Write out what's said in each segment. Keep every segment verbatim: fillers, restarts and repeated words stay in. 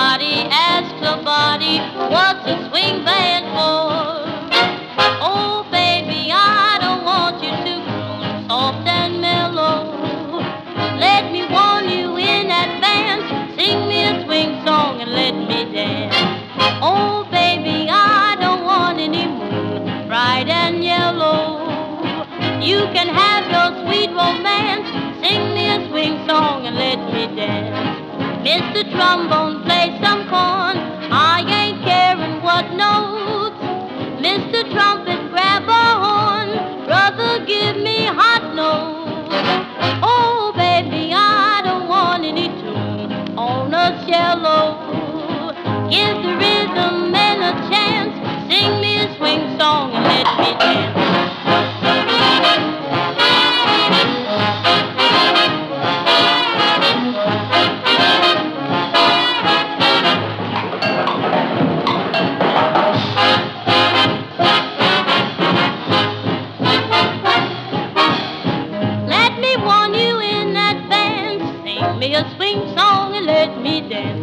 Everybody asks somebody what's a swing band for. Oh, baby, I don't want you to grow soft and mellow. Let me warn you in advance. Sing me a swing song and let me dance. Oh, baby, I don't want any moon bright and yellow. You can have your sweet romance. Sing me a swing song and let me dance. Mister Trombone, play some corn. I ain't caring what notes. Mister Trumpet, grab a horn. Brother, give me hot notes. Oh, baby, I don't want any tune on a cello. Give the rhythm and a chance. Sing me a swing song and let me dance. Let me warn you in advance. Sing me a swing song and let me dance.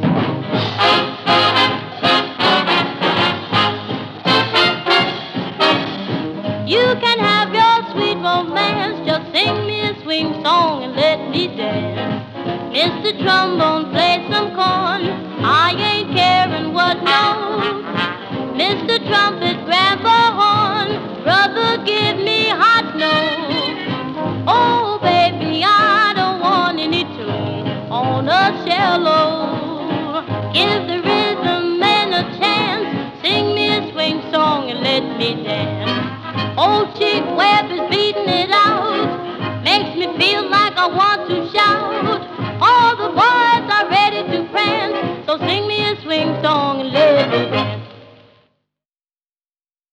You can have your sweet romance. Just sing me a swing song and let me dance. Mister Trombone, play some corn. I ain't caring what note. Mister Trumpet, grab a horn. Brother, give me hot notes. Oh, baby, I don't want any tune on a cello. Give the rhythm and a chance. Sing me a swing song and let me dance. Old Chick Webb is beating it out. Makes me feel like I want to shout. All the boys